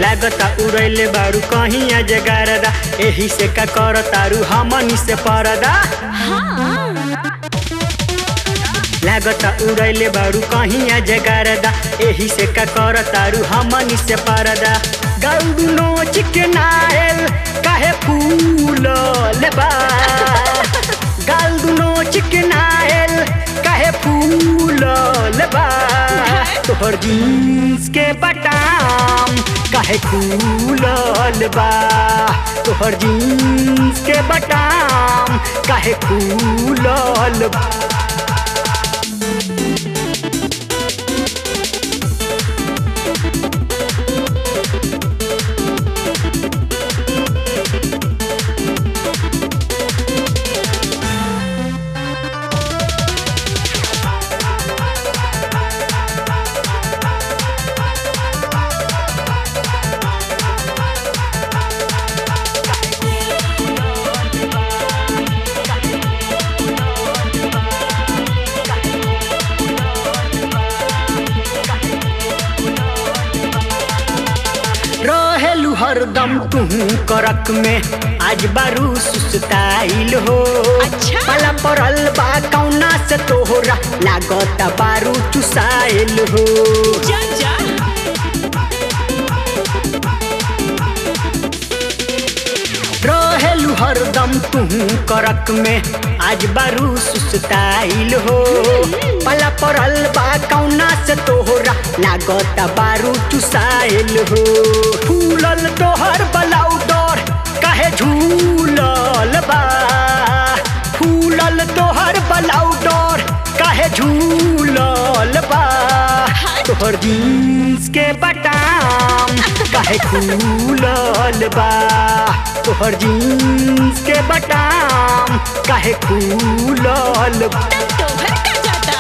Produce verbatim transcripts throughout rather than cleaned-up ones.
लागता उड़ैले बारू कहीं आ जगारदा एही से का कर तारू हमनी से परदा लागता उड़ैले बारू कहीं आ जगारदा एही से का कर तारू हमनी से परदा गौरू नोच के नायल काहे फूल लेबा गौरू नोच के नायल काहे फूल लेबा तोहर जीन्स के बटाम काहे खुलल बा तोहर जीन्स के बटाम काहे खुलल बा हरदम तुहू करक में आज बारू सुस्ताइल हो अच्छा? पाला पड़ल बा कौना से तोहरा लागता बारू चुसाइल हो जा जा रहेलू हरदम तुहू करक में आज बारू सुस्ताइल हो पाला पड़ल बा कौना से तोहरा लागता बारू चुसाइल हो फूलल तोहर बलाउडर काहे झूलल बा फूलल तोहर बलाउडर काहे झूलल बा तोहर जीन्स के बटाम काहे खुलल बा तोहर जीन्स के बटाम काहे खुलल बा तोहर का जाता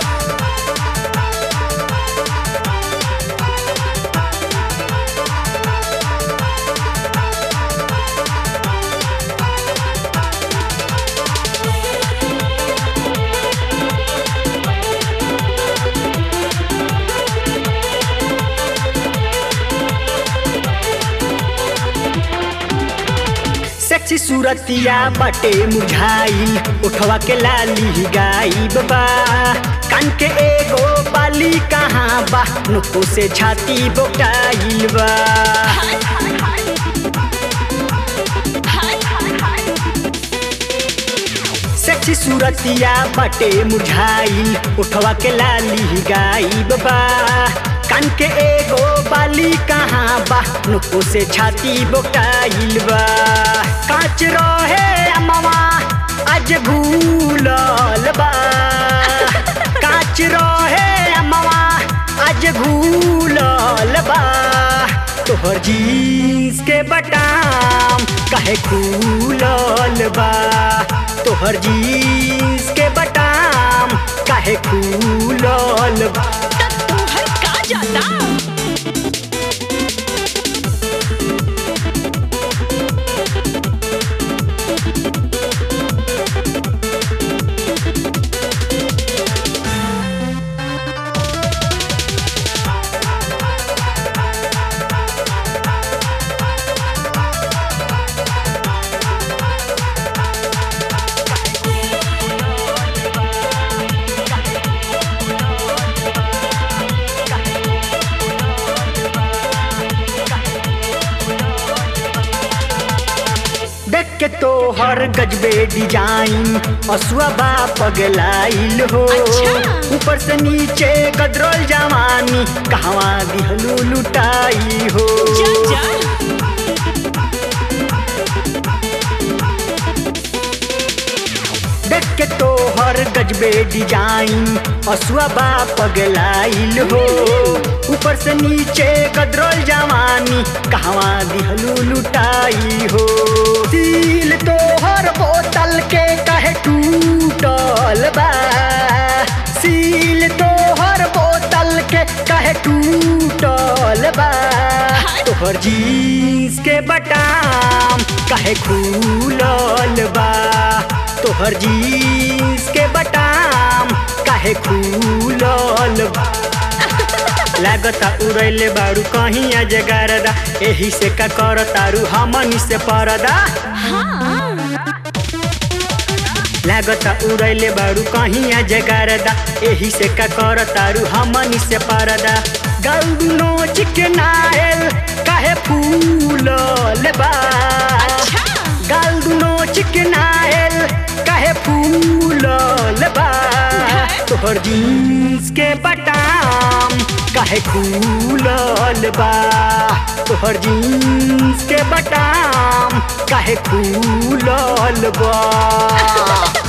सेक्सी सूरतिया बटे मुझाइल उठवा के लाली गाई बाबा कान के एगो बाली कहाँ बा नुको से छाती बोटाइल बा सेक्सी सूरतिया बटे मुझाइल उठवा के लाली गाई बाबा कान के एगो बाली कहाँ बा नुको से छाती बोटाइल बा कांच रहे अमवा आज भूलल बा कांच रहे अमवा आज भूलल बा तोहर जीन्स के बटाम काहे खुलल बा तोहर जीन्स के बटाम काहे खुलल बा तोहर का जाता देख के तोहर गजबे डिजाइन असुआ बा पगलाइल हो अच्छा? ऊपर से नीचे गदरल जवानी कहवा दिहलू लुटाई हो जा जा देख के तोहर गजबे डिजाइन असुआ बा पगलाइल हो ऊपर से नीचे गदरल जवानी कहवा दिहलू लुटाई हो दिल तोहर बोतल के कहे टूटल बा सील तोहर बोतल के कहे टूटल बा तोहर जीन्स के बटाम काहे खुलल बा तोहर जीन्स के बटाम काहे खुलल बा लागता उड़ैले बारू कहीं आ जगारदा एही से का कर तारू हमनी से परदा हाँ लागता उड़ैले बारू कहीं आ जगारदा एही से का कर तारू हमनी से परदा गलनो चिकनाएल काहे फूलल बा अच्छा गलनो चिकनाएल काहे फूलल बा तोहर जींस के बटाम काहे खुलल बा तोहर जींस के बटाम काहे खुलल बा